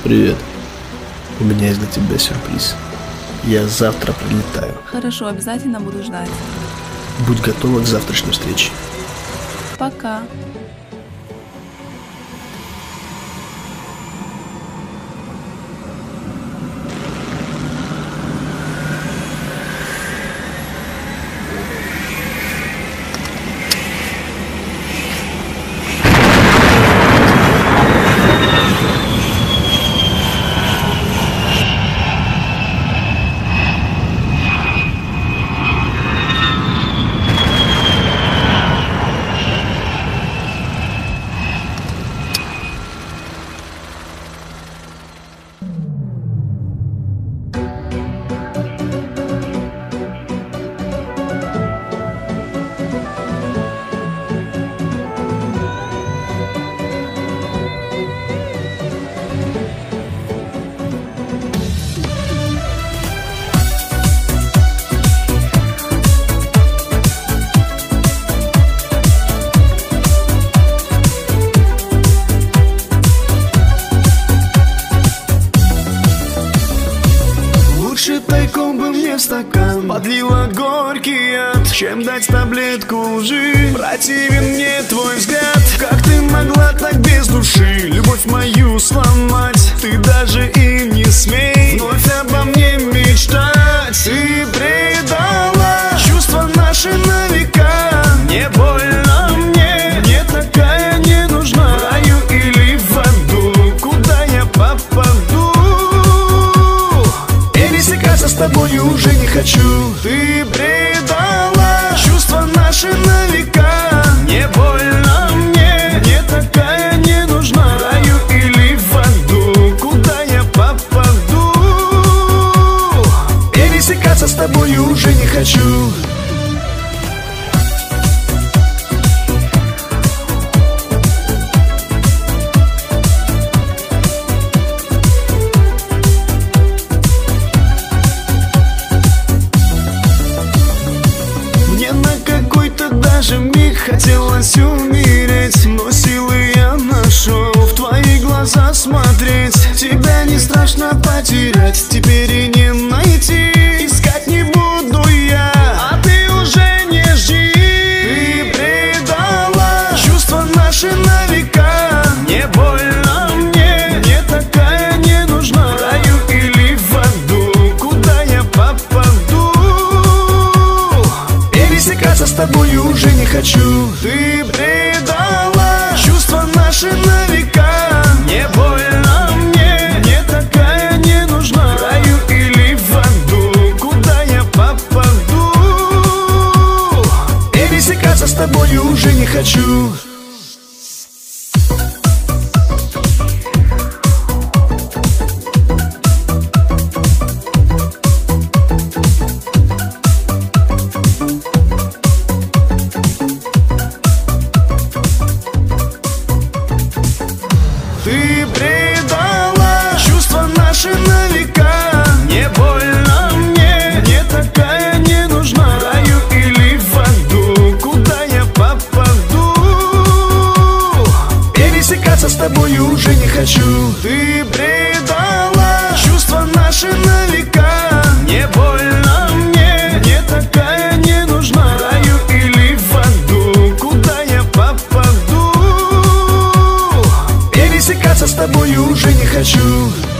Привет. У меня есть для тебя сюрприз. Я завтра прилетаю. Хорошо, обязательно буду ждать. Будь готова к завтрашней встрече. Пока. Тайком бы мне в стакан подлила горький яд, чем дать таблетку лжи. Противен мне твой взгляд. Как ты могла так без души любовь мою сломать? Ты даже и не смей вновь обо мне мечтать. Ты предала чувства наши на века. Не больно мне такая не нужна. В раю или в аду, куда я попаду? Пересекаться с тобой уже не хочу. Ты предала чувства наши на века. Не больно мне такая не нужна. В раю или в аду, куда я попаду? Пересекаться с тобой уже не хочу. Даже миг хотелось умереть, но силы я нашел в твои глаза смотреть. Тебя не страшно потерять, теперь и не найти. Искать не буду я, а ты уже не жди. Ты предала чувства наши на века. Не больно мне такая не нужна. В раю или в аду, куда я попаду? Пересекаться с тобой уже не хочу. Ты предала чувства наши на века. Не больно мне такая не нужна. В раю или в аду, куда я попаду? Пересекаться с тобой уже не хочу. Ты предала чувства наши на века. Не больно мне такая не нужна. В раю или в аду, куда я попаду? Пересекаться с тобой уже не хочу. Ты предала чувства наши на века. Не больно мне такая не нужна. В раю или в аду, куда я попаду? Пересекаться с тобой уже не хочу.